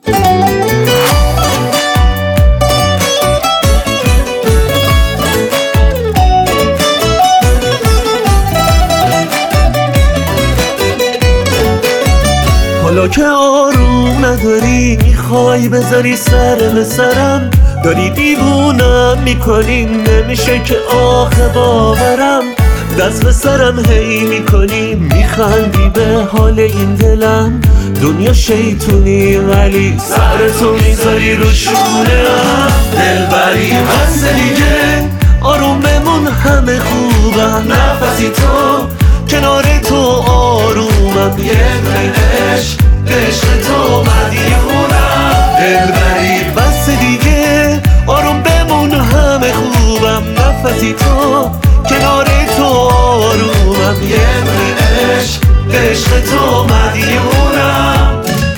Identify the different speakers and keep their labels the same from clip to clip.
Speaker 1: حالا که آروم نداری میخوای بذاری سر به سرم، داری دیوونم میکنی نمیشه که آخه باورم. دست به سرم هی میکنی میخندی به حال این دلم، دنیا شیطونی ولی سرتو میذاری رو شونه‌ام. دلبری بس دیگه آروم بمون همه خوبم، نفسی تو کنار تو آرومم، یه دونه عشق تو مدیونم. دلبری بس دیگه آروم بمون همه خوبم، نفسی تو کنار تو آرومم، یه دونه عشق تو مدیونم.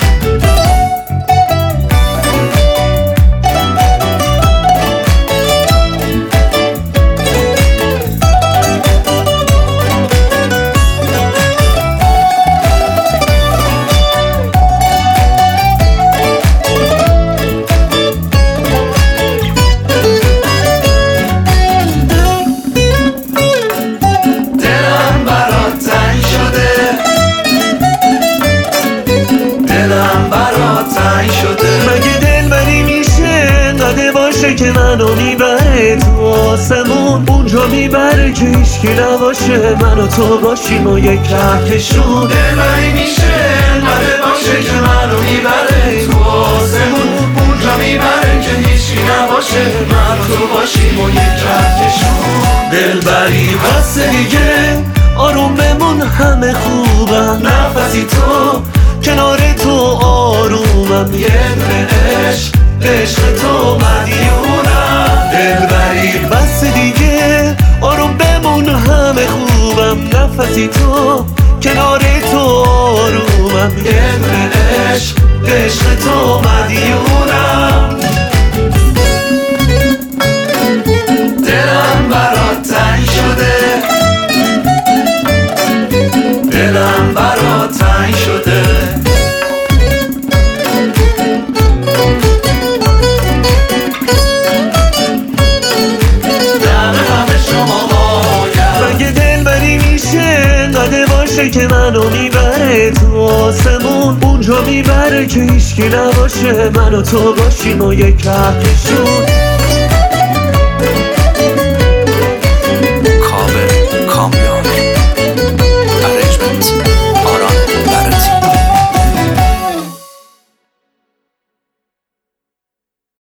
Speaker 1: مگه دلبری میشه انقدر باشه که منو میبره تو آسمون، اونجا میبره که هیچکی نباشه من و تو باشیم و یک کهکشون. دلبری میشه انقدر باشه که منو میبره تو آسمون، اونجا میبره که هیچکی نباشه من و تو باشیم و یک کهکشون. دلبری بس دیگه آروم بمون همه خوبم، نفسی تو کنار تو آرومم، یه دونه عشق تو مدیونم. دلبری بس دیگه آروم بمون همه خوبم، نفسی تو کنار تو آرومم، یه دونه عشق تو مدیونم. دلم برات تنگ شده، دلم برات تنگ شده. مگه دلبری میشه انقدر باشه که منو میبره تو آسمون، اونجا میبره که هیچکی نباشه من و تو باشیم و یک کهکشون.